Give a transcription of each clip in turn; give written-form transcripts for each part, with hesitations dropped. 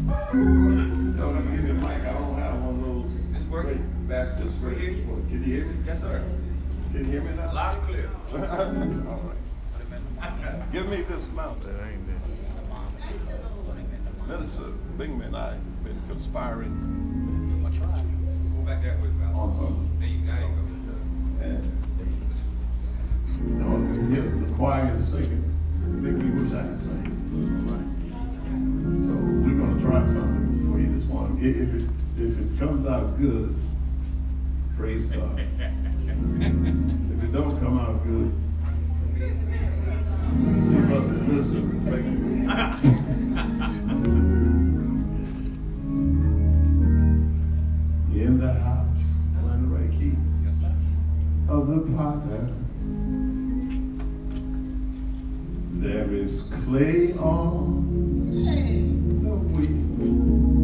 No, let me give me the mic. I don't have one of those. It's working. Baptist We hear you. Can you hear me? Yes, sir. Can you hear me now? Loud and clear. All right. Give me this mountain, ain't it? Minister Bingman and I have been conspiring Go back that way, pal. on something. There you go. And you know, hear the choir singing. Make me wish I could sing. So we're gonna try something for you this morning. If it comes out good, praise God. If it don't come out good, see Brother Wisdom. In the house, Atlanta Ray Key, of the potter, there is clay on the wheel.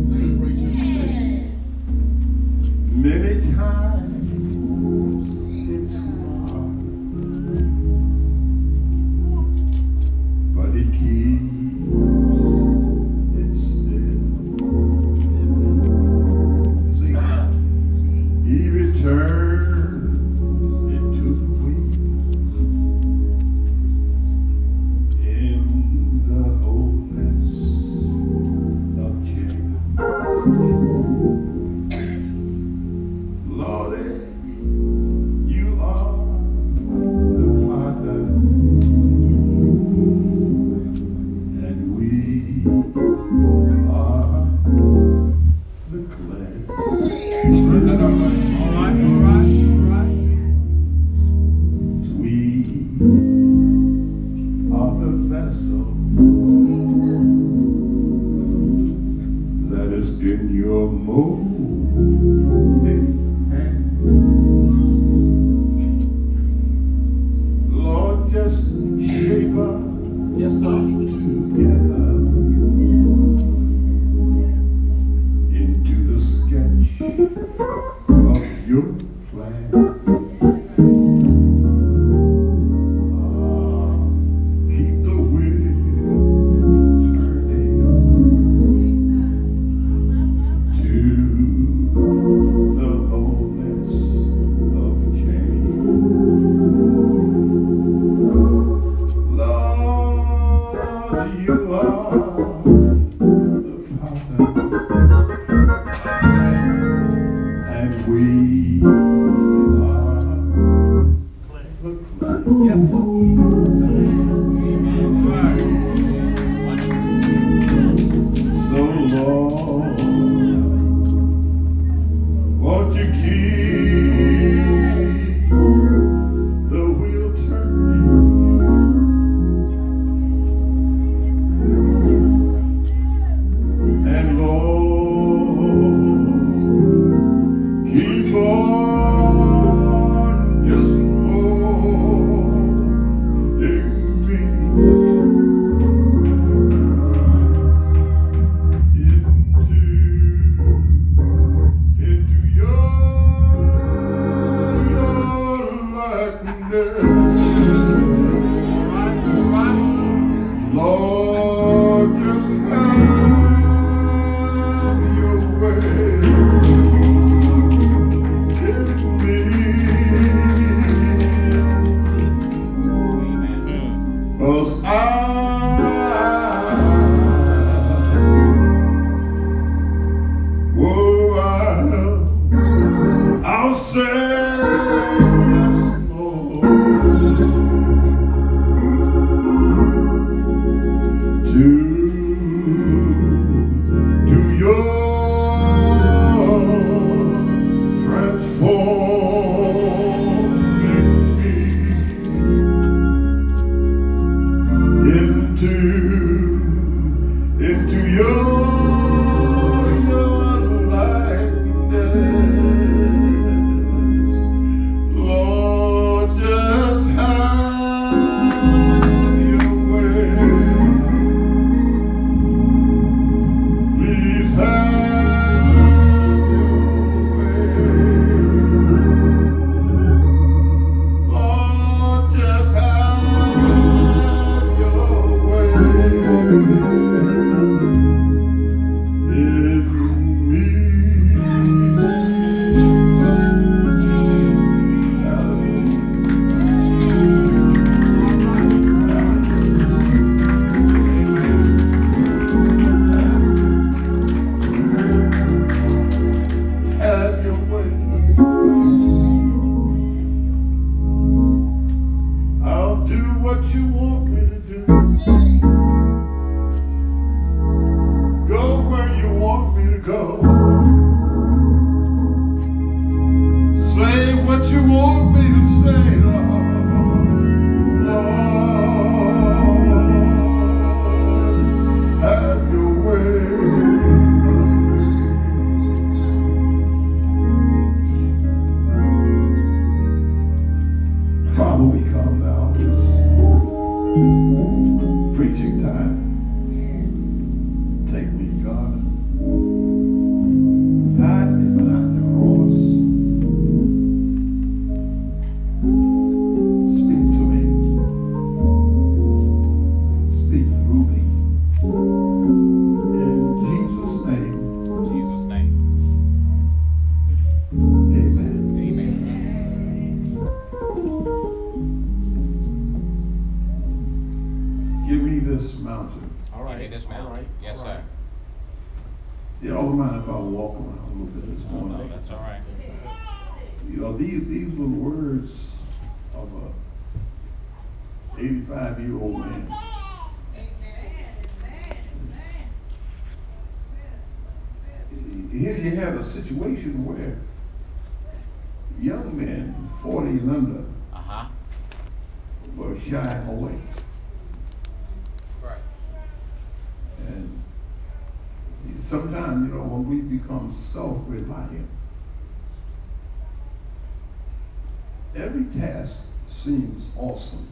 Many times it's marred, but it keeps it still. See, he returned it to the wheel in the wholeness of Cain. Lord, you are the potter, and we are the clay. All right, all right, all right. We are the vessel that is in your molding hand. Lord, just shape us together into the sketch of your plan. Keep the wheel turning to the wholeness of Cain. Lord, you are the potter, and we are the clay. Yes, all right. So Lord, won't you keep the wheel turning and Lord, All right. Give me this All mountain. right. Yes, All sir. right. Y'all don't mind if I walk around a little bit this No, morning? that's all right. You know, these were words of a 85-year-old man. Here you have a situation where young men, 40 and under, Uh-huh. were shying away. Right. And see, sometimes, you know, when we become self-reliant, every task seems awesome.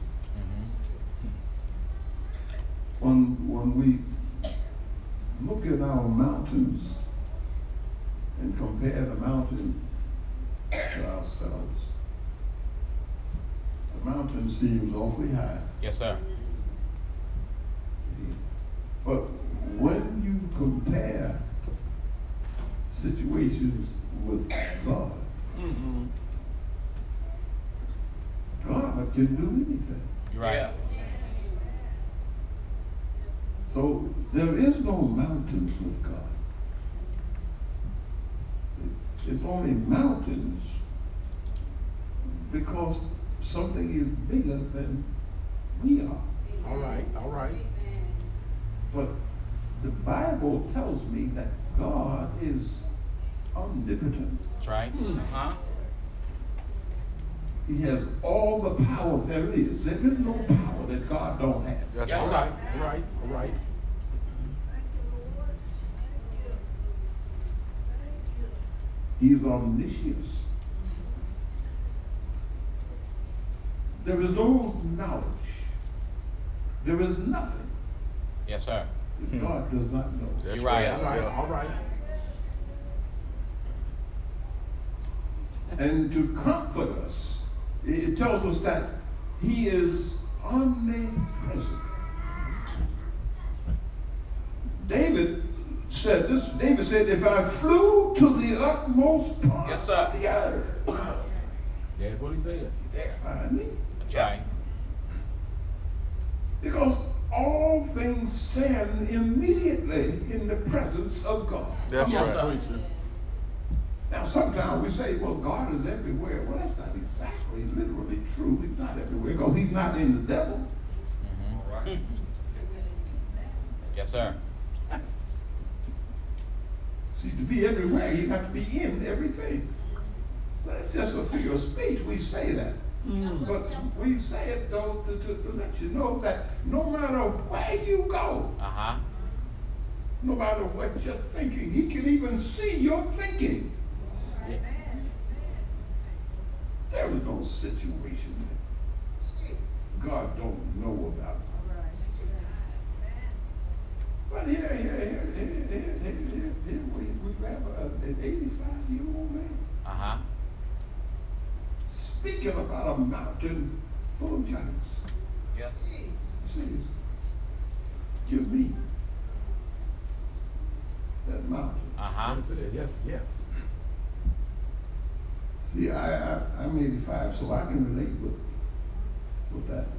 When we look at our mountains and compare the mountain to ourselves, the mountain seems awfully high. Yes, sir. But when you compare situations with God, God can do anything. You're right. Yeah. So there is no mountains with God. It's only mountains because something is bigger than we are. All right. All right. But the Bible tells me that God is omnipotent. That's right. Uh-huh. He has all the power there is. There is no power that God don't have. Yes, All sir. right. All right. All right. He's omniscient. There is no knowledge. There is nothing Yes, sir. that God does not know. You're right. All right. All right. And to comfort us, it tells us that He is omnipresent. David said this. David said, if I flew to the utmost part Yes, sir. of the earth, That's what he said. they'll find me. That's Yeah. right. Because all things stand immediately in the presence of God. That's Yes, right. sir. Now, sometimes we say, well, God is everywhere. Well, that's not exactly literally true. He's not everywhere because He's not in the devil. All right. Yes, sir. See, to be everywhere, you have to be in everything. So it's just a figure of speech. We say that. But we say it, though, to let you know that no matter where you go, Uh-huh. no matter what you're thinking, He can even see your thinking. Yes. There is no situation that God don't know about. But here we have an 85-year-old man Uh-huh. speaking about a mountain full of giants. Yeah. He says, give me that mountain. Uh-huh. Yes, it is. Yes. Yes. See, I'm 85, so I can relate with that.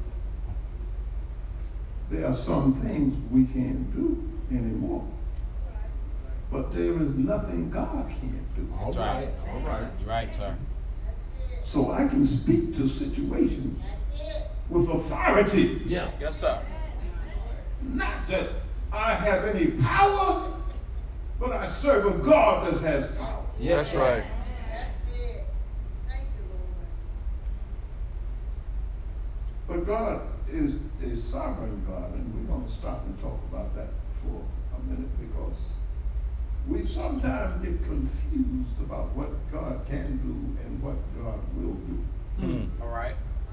There are some things we can't do anymore. But there is nothing God can't do. All right. All right. You're right, sir. So I can speak to situations with authority. Yes. Yes, sir. Not that I have any power, but I serve a God that has power. Yes. That's right. But God is a sovereign God, and we're going to stop and talk about that for a minute because we sometimes get confused about what God can do and what God will do. All right.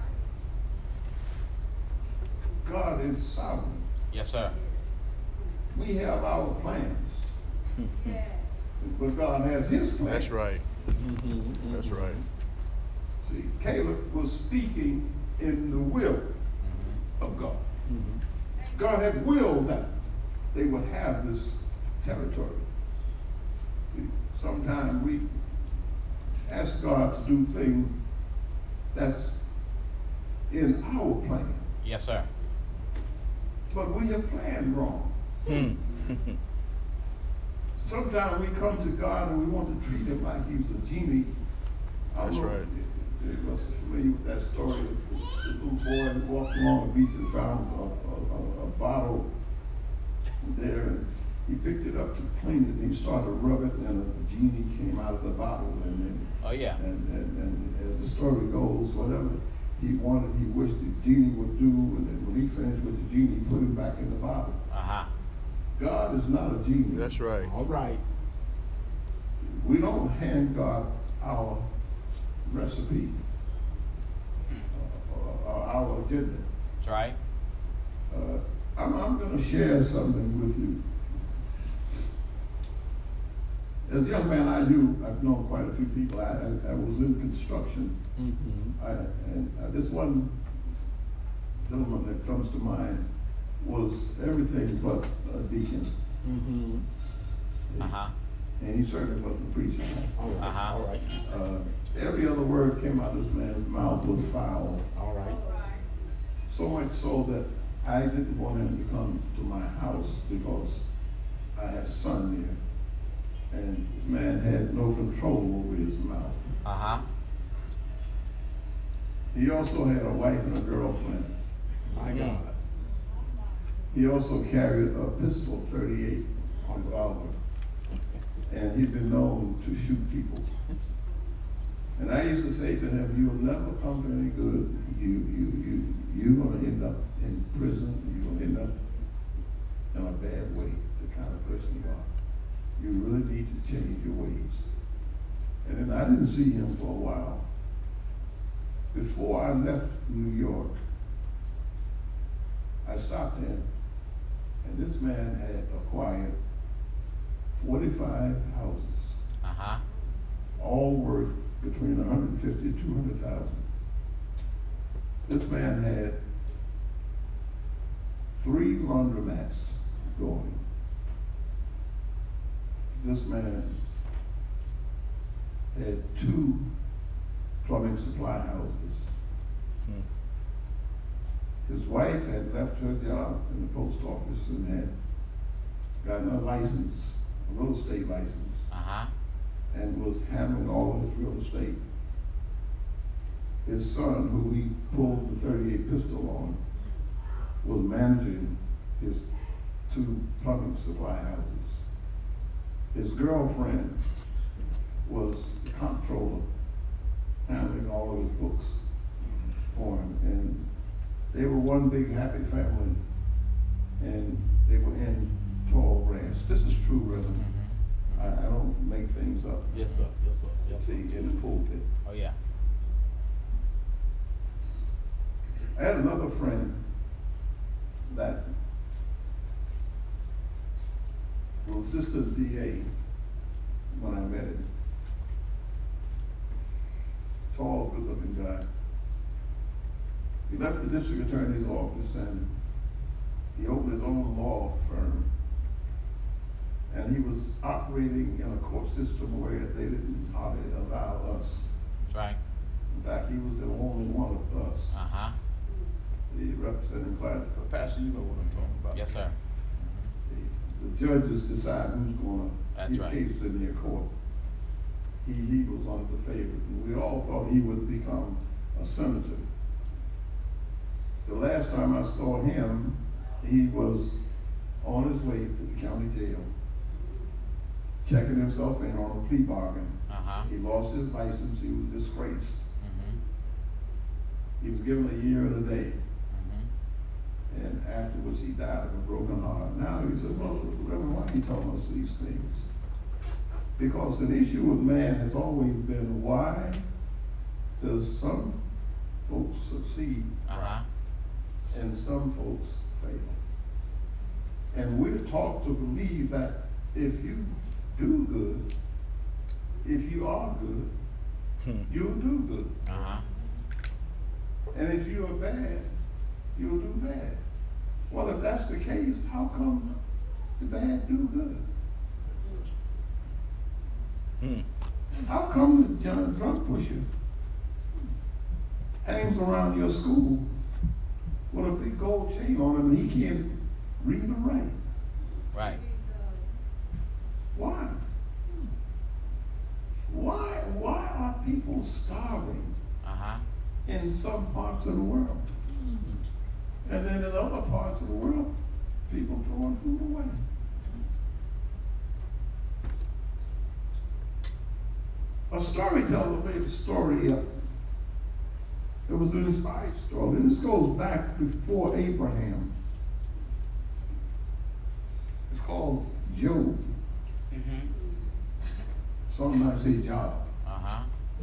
God is sovereign. Yes, sir. We have our plans, but God has His plans. That's right. That's right. See, Caleb was speaking in the will of God. God had willed that they would have this territory. See, sometimes we ask God to do things that's in our plan, Yes, sir. but we have planned wrong. Hmm. Sometimes we come to God and we want to treat him like he's a genie. That's right. You must be familiar with that story of the little boy who walked along the beach and found a bottle there, and he picked it up to clean it, and he started to rub it, and a genie came out of the bottle, and then, Oh yeah. and as the story goes, whatever he wanted, he wished the genie would do, and then when he finished with the genie, he put him back in the bottle. Uh-huh. God is not a genie. That's right. All right. We don't hand God our recipe, or our agenda. That's right. I'm going to share something with you. As a young man, I've known quite a few people. I was in construction. Mm-hmm. This one gentleman that comes to mind was everything but a deacon. Mm-hmm. Uh-huh. And he certainly wasn't a preacher. All right. Uh-huh. All right. Every other word came out of this man's mouth was foul. All right. So much so that I didn't want him to come to my house because I had a son there. And this man had no control over his mouth. Uh-huh. He also had a wife and a girlfriend. My God. He also carried a pistol, 38 revolver. And he'd been known to shoot people. And I used to say to him, "You will never come to any good. You're going to end up in prison. You're going to end up in a bad way, the kind of person you are. You really need to change your ways." And then I didn't see him for a while. Before I left New York, I stopped in, and this man had acquired 45 houses, Uh-huh. all worth between 150 and 200,000. This man had 3 laundromats going. This man had 2 plumbing supply houses. His wife had left her job in the post office and had gotten a license, a real estate license, Uh-huh. and was handling all of his real estate. His son, who he pulled the 38 pistol on, was managing his 2 plumbing supply houses. His girlfriend was the comptroller, handling all of his books for him. And they were one big happy family, and they were in tall grass. This is true, Reverend. Mm-hmm. I don't make things up. Yes, sir. Yes, sir. Yes, sir. See, in the pulpit. Oh yeah. I had another friend that was assistant DA when I met him. Tall, good-looking guy. He left the district attorney's office and he opened his own law firm. And he was operating in a court system where they didn't hardly allow us. That's right. In fact, he was the only one of us. Uh-huh. The representing class. Pastor, you know what I'm talking about. Yes, sir. The judges decide who's going to That's get right. cases in their court. He was one of the favorites. And we all thought he would become a senator. The last time I saw him, he was on his way to the county jail, checking himself in on a plea bargain. Uh-huh. He lost his license. He was disgraced. Mm-hmm. He was given a year and a day. Mm-hmm. And afterwards, he died of a broken heart. Now he said, "Well, Reverend, why are you telling us these things?" Because an issue with man has always been, why does some folks succeed Uh-huh. and some folks fail? And we're taught to believe that if you do good, if you are good, you'll do good. Uh-huh. And if you are bad, you'll do bad. Well, if that's the case, how come the bad do good? How come the drug pusher hangs around your school with a big gold chain on him and he can't read or write? starving Uh-huh. in some parts of the world. And then in other parts of the world, people throwing food away. A storyteller made a story up. It was an inspired story. And this goes back before Abraham. It's called Job. Some might say Job. Uh-huh.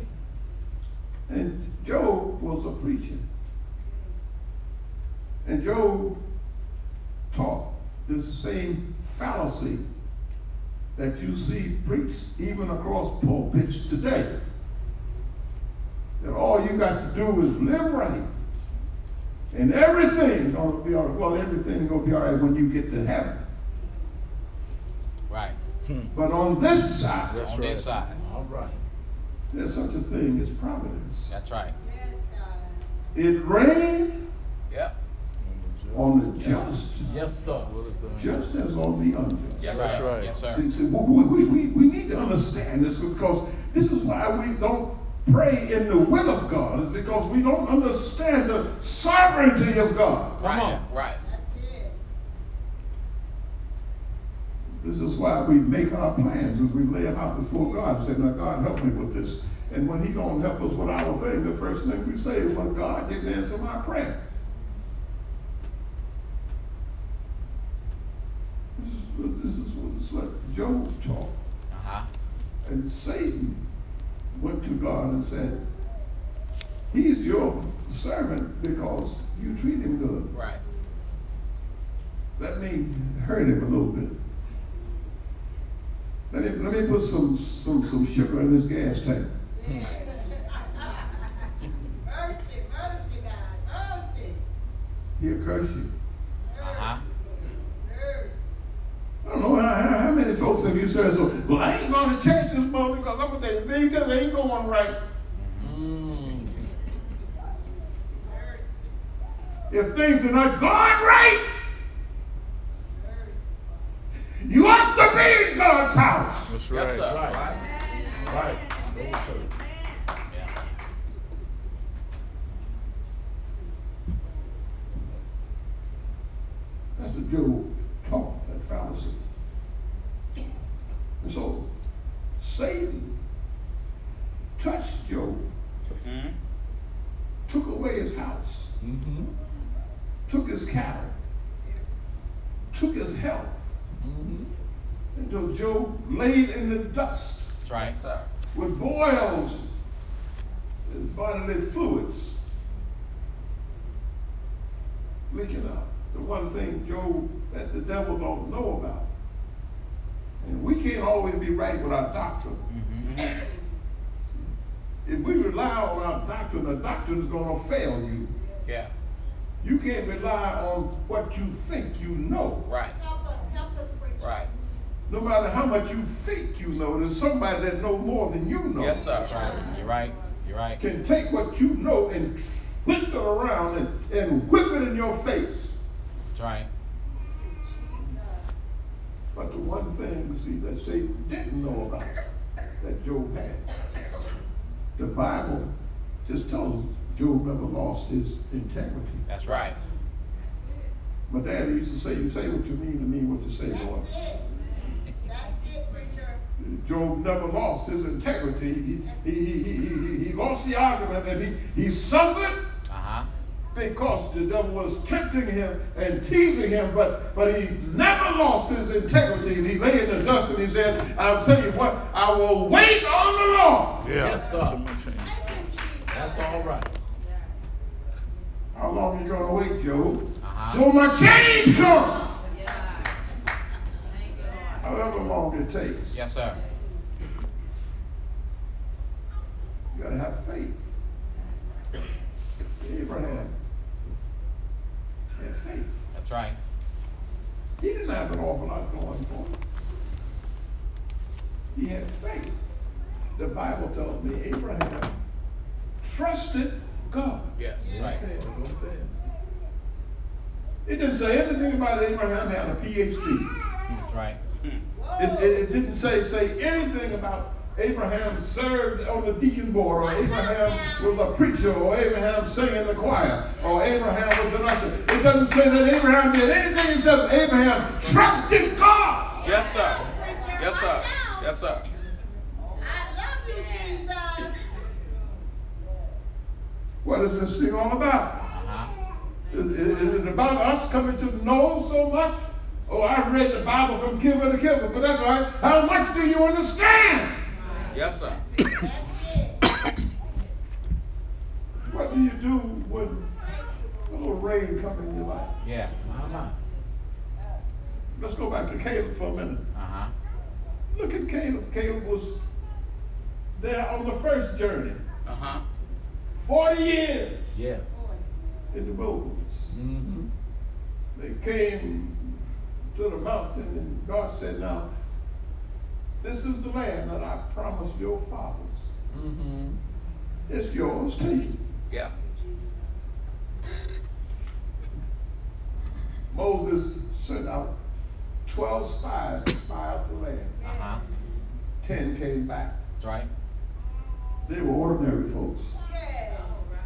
And Job was a preacher. And Job taught this same fallacy that you see preached even across pulpits today. That all you got to do is live right. And everything's gonna be all right. Well, everything's gonna be all right when you get to heaven. Right. But on this side, That's On right. this side. All right. there's such a thing as providence. That's right. It rained Yep. on the just, Yes, sir. What is that? just as on the unjust. Yes, That's sir. right. Yes, sir. See, we need to understand this, because this is why we don't pray in the will of God, is because we don't understand the sovereignty of God. Come Right. on. Right. This is why we make our plans and we lay them out before God and say, now God, help me with this. And when he don't help us with our thing, the first thing we say is, well, God didn't answer my prayer. This is what Job taught. Uh-huh. And Satan went to God and said, he's your servant because you treat him good. Right. Let me hurt him a little bit. Let me put some sugar in his gas tank. Mercy, God, mercy. He'll curse you. Uh-huh. Mercy. I don't know how many folks have you said, so, well, I ain't going to church this morning because I'm going to tell you, things just ain't going right. If things are not going right, you ought to be in God's house. That's Yes, right. sir. Right. Right. Go to church. Yeah. That's what Job taught, that fallacy. And so Satan touched Job, took away his house, Mm-hmm. took his cattle, took his health, Mm-hmm. until Job laid in the dust That's right. Sir. with boils, his bodily fluids leaking out. The one thing, Job, that the devil don't know about. And we can't always be right with our doctrine. Mm-hmm. If we rely on our doctrine, the doctrine is going to fail you. Yeah. You can't rely on what you think you know. Right. Help us, preacher. Right. No matter how much you think you know, there's somebody that knows more than you know. Yes, sir. Right. You're right. You're right. Can take what you know and twist it around and whip it in your face. That's right. But the one thing, you see, that Satan didn't know about, that Job had, the Bible just tells us Job never lost his integrity. That's right. My daddy used to say, you say what you mean what you say, boy. That's it, preacher. Job never lost his integrity. He lost the argument, and he suffered Uh-huh. because the devil was tempting him and teasing him, but he never lost his integrity. And he lay in the dust and he said, I'll tell you what, I will wait on the Lord. Yeah. Yes, sir. Too much change. That's all right. How long are you going to wait, Job? Uh-huh. Till my change comes. However long it takes. Yes, sir. You got to have faith. Abraham had faith. That's right. He didn't have an awful lot going for him. He had faith. The Bible tells me Abraham trusted God. Yes. Right. That's what it says. It didn't say anything about Abraham having a PhD. That's right. It didn't say anything about Abraham served on the deacon board, or Abraham was a preacher, or Abraham sang in the choir, or Abraham was an usher. It doesn't say that Abraham did anything except Abraham trusted God. Yes, sir. Preacher, Yes, sir. watch out. Yes, sir. I love you, Jesus. What is this thing all about? Is it about us coming to know so much? Oh, I read the Bible from cover to cover, but that's all right. How much do you understand? Yes, sir. That's it. What do you do when a little rain comes in your life? Yeah. Let's go back to Caleb for a minute. Uh-huh. Look at Caleb. Caleb was there on the first journey. Uh-huh. 40 years Yes. in the wilderness. Mm-hmm. They came to the mountain, and God said, now, this is the land that I promised your fathers. Mm-hmm. It's yours, take it. Yeah. Moses sent out 12 spies to spy out the land. Uh-huh. 10 came back. That's right. They were ordinary folks. Yeah.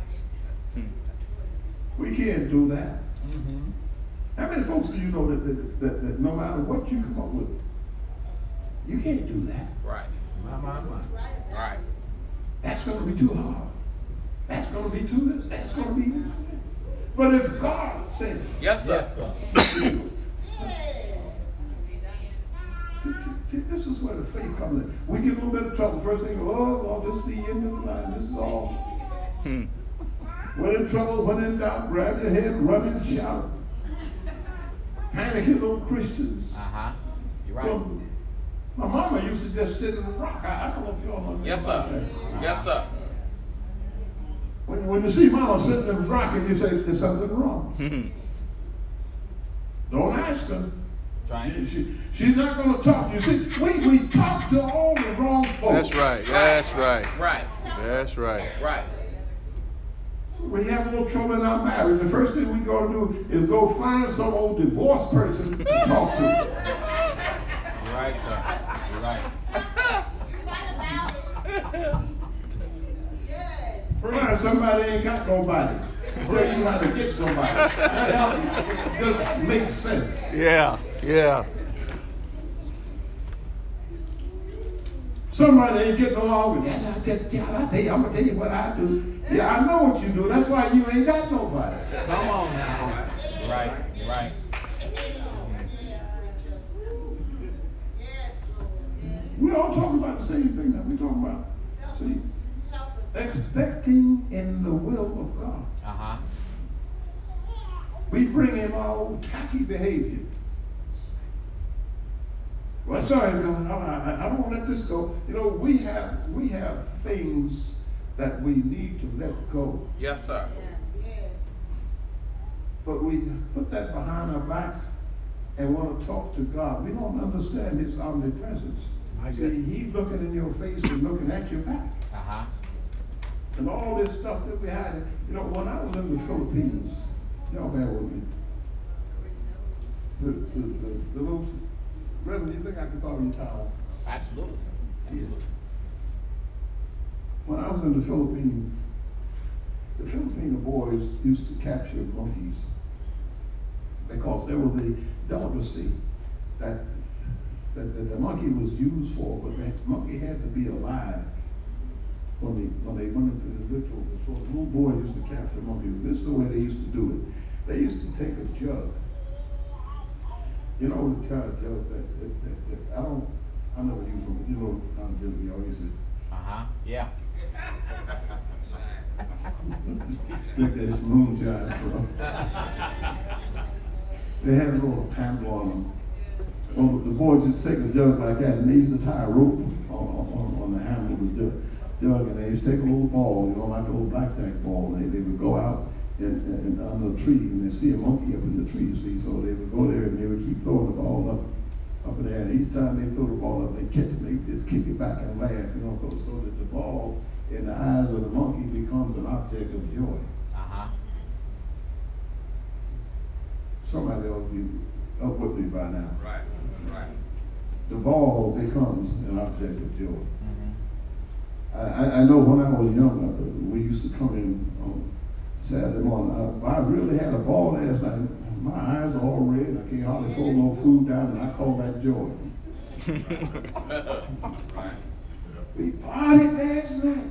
We can't do that. Mm-hmm. How many folks do you know that no matter what you come up with, you can't do that? Right. My. Right. That's going to be too hard. That's going to be too this. That's going to be this. But if God says, Yes, sir. Yes, sir. See, this is where the faith comes in. We get a little bit of trouble. First thing, oh, Lord, this is the end of the line. This is all. When in trouble, when in doubt, grab your head, run and shout. Panicking on Christians. Uh-huh. You're right. Well, my mama used to just sit in the rock. I don't know if y'all know anything Yes, about sir. that. Yes, sir. When you see mama sitting in the rock and you say, there's something wrong. Don't ask her. Right. She's not going to talk. You see, we talk to all the wrong folks. That's right. That's right. Right. That's right. Right. We have a little trouble in our marriage. The first thing we go to do is go find some old divorced person to talk to. You're right, sir. You're right. You're right about it. Yes. Find somebody ain't got nobody. Tell you how to get somebody. That just makes sense. Yeah. Yeah. Somebody ain't getting along with you. Yes, I'm gonna tell you what I do. Yeah, I know what you do. That's why you ain't got nobody. Come on now. You're right. You're right. Yes, Lord. We all talking about the same thing that we talking about. See, expecting in the will of God. Uh-huh. We bring in our old tacky behavior. Well, sorry, God, I don't want to let this go. You know, we have things that we need to let go. Yes, sir. Yes. But we put that behind our back and want to talk to God. We don't understand His omnipresence. See, He's looking in your face and looking at your back. Uh-huh. And all this stuff that we had. You know, when I was in the Philippines, y'all bear with me. The little, Reverend, you think I could borrow your towel? Absolutely. Yeah. When I was in the Philippines, the Filipino boys used to capture monkeys because there was a delicacy that the monkey was used for, but the monkey had to be alive when they went into the ritual. So the little boys used to capture monkeys. This is the way they used to do it. They used to take a jug. You know the kind of jug that I never use them, but you know the kind of jug we always use. Uh-huh. Yeah. Look at this moonshine from. They had a little handle on them. Well, the boys just take a jug like that, and they used to tie a rope on the handle of the jug, and they used to take a little ball, you know, like a little blackjack ball, and they would go out and under a tree, and they see a monkey up in the tree, you see, so they would go there and they would keep throwing the ball up in the air, and each time they throw the ball up, they catch it, they just kick it back and laugh, you know, so that the ball in the eyes of the monkey becomes an object of joy. Uh-huh. Somebody ought to be up with me by now. Right. Right. The ball becomes an object of joy. Mm-hmm. I know when I was young, we used to come in on Saturday morning. I really had a ball last night. My eyes are all red. I can't hardly hold no food down, and I call that joy. We partied last night.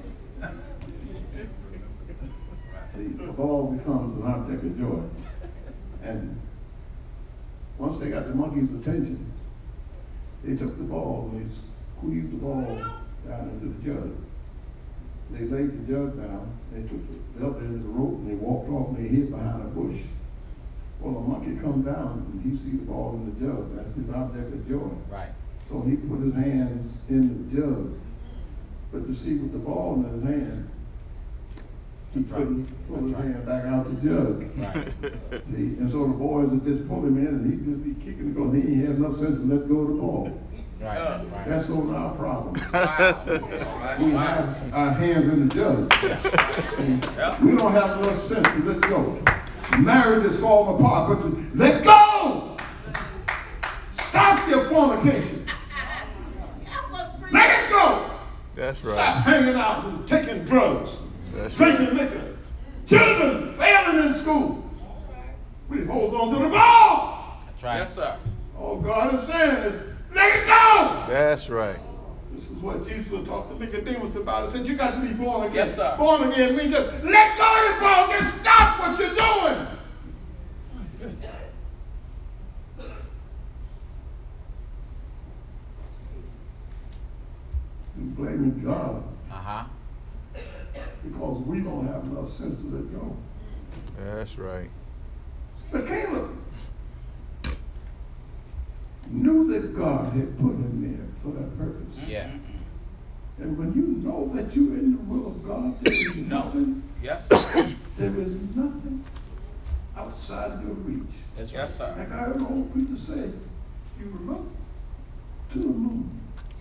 See, the ball becomes an object of joy. And once they got the monkey's attention, they took the ball and they squeezed the ball down into the jug. They laid the jug down, they took the belt end of the rope, and they walked off and they hid behind a bush. Well, the monkey comes down and he sees the ball in the jug. That's his object of joy. Right. So he put his hands in the jug. But to see with the ball in his hand, he couldn't pull his hand back out the jug. Right. See? And so the boys would just pull him in and he'd just be kicking because he ain't had enough sense to let go of the ball. Right. Right. That's on our problem. Wow. We have our hands in the jug. Yeah. We don't have enough sense to let go. Marriage is falling apart, but let go! Stop your fornication. Let it go! That's Stop right. hanging out and taking drugs, That's drinking liquor. Children failing in school. We hold on to the ball. That's right. Yes, sir. All God is saying is, let it go! That's right. This is what Jesus will talk to Nicodemus about. He said, you got to be born again. Yes, sir. Born again means just let go of the ball. Just stop what you're doing. You're blaming God Uh-huh. because we don't have enough sense to let go. That's right. But Caleb knew that God had put him there for that purpose. Yeah. And when you know that you're in the will of God, there is nothing, Yes, sir. there is nothing outside of your reach. That's right. Yes, sir. Like I heard an old preacher say, you look to the moon.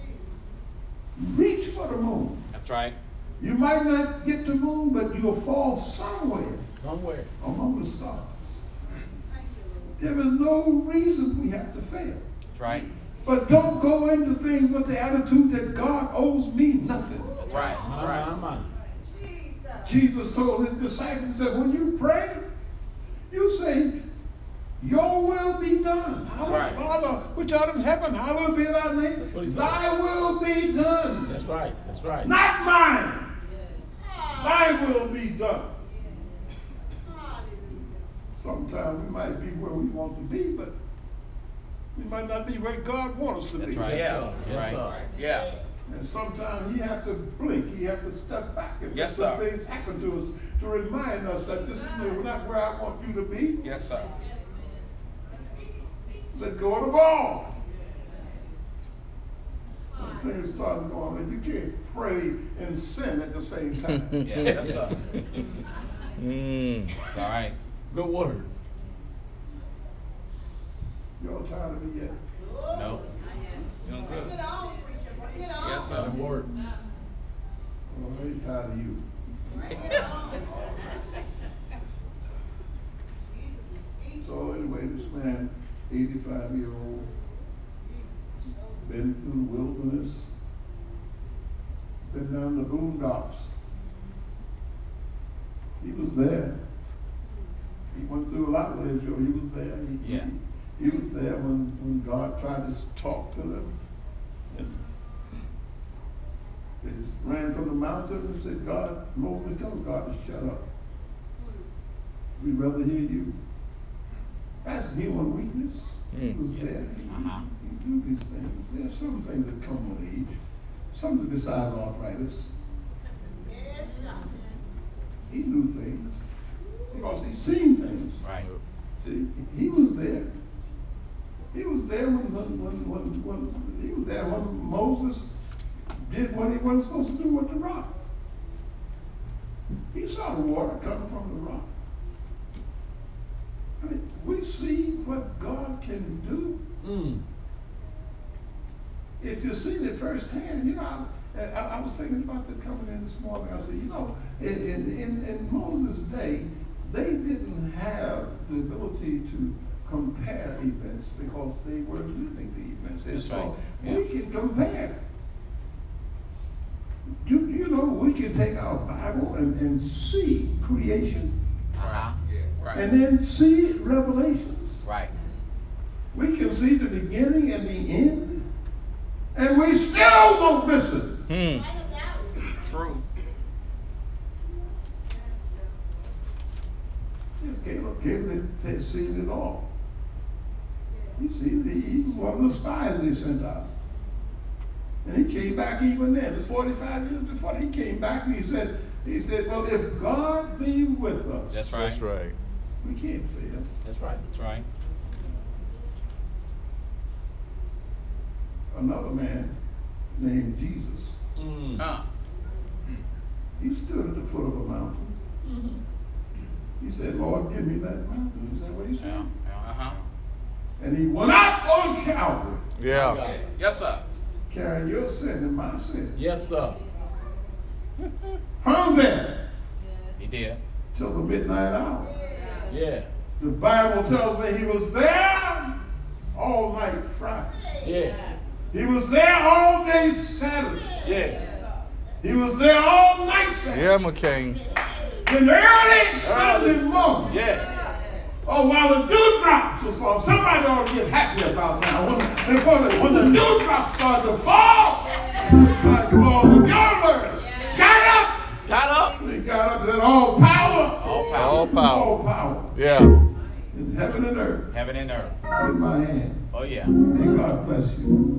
Reach for the moon. That's right. You might not get the moon, but you'll fall somewhere Somewhere. among the stars. There is no reason we have to fail. That's right. But don't go into things with the attitude that God owes me nothing. That's right. My. Jesus told his disciples, he said, when you pray, you say, your will be done. Our Right. Father, which art in heaven, hallowed be thy name. That's what he said. Thy will be done. That's right. That's right. Not mine. Thy will be done. Sometimes we might be where we want to be, but we might not be where God wants us to That's be. right. Yes, Yeah. sir. Yes, Right. sir. Yeah. And sometimes he has to blink, he has to step back and Yes, let some sir. things happen to us to remind us that this is not where I want you to be. Yes, sir. Let go of the ball. When things start going on, you can't pray and sin at the same time. Yeah. Yes, sir. It's all right. Good word. Y'all tired of me yet? No. Doing Bring good. it on, preacher. Bring it on. Yes, sir. Good word. Well, I ain't tired of you. Bring it on. So anyway, this man, 85-year-old, been through the wilderness, been down the boondocks. He was there. He went through a lot with Israel. He was there. He was there when God tried to talk to them. And they just ran from the mountain and said, God, Moses, tell God to shut up. We'd rather hear you. That's human weakness. He was there. He knew these things. There are some things that come with age. Some of besides arthritis. Yes, God. He knew things because he'd seen things. Right. See, he was there. He was there when he was there when Moses did what he wasn't supposed to do with the rock. He saw the water coming from the rock. I mean, we see what God can do. If you've seen it firsthand, you know, I was thinking about that coming in this morning. I said, you know, in Moses' day, they didn't have the ability to compare events because they were living the events. And That's so right. Yeah. we can compare. You know, take our Bible and see creation Uh-huh. Right. and then see revelations. Right. We can see the beginning and the end, and we still won't listen. True. Caleb had seen it all. He was one of the spies they sent out. And he came back even then. It's 45 years before he came back, and he said, well, if God be with us, That's right. That's right. we can't fail. That's right. That's right. Another man named Jesus, he stood at the foot of a mountain. He said, Lord, give me that mountain. Is that what he said? Uh-huh. And he went up on Calvary, Yeah. Yes, sir. carrying your sin and my sin. Yes, sir. Hung there He did. till the midnight hour. Yeah. The Bible tells me he was there all night Friday. Yeah. He was there all day Saturday. Yeah. He was there all night Saturday. Yeah, McCain. In the early Sunday morning. Yeah. Oh, while the dewdrops was falling. Somebody ought to get happy about now. When the dewdrops started to fall, my Lord, your word got up. Got up. They got up and all power. All power. All power. All power. Yeah. In heaven and earth. Heaven and earth. In my hand. Oh, yeah. May God bless you.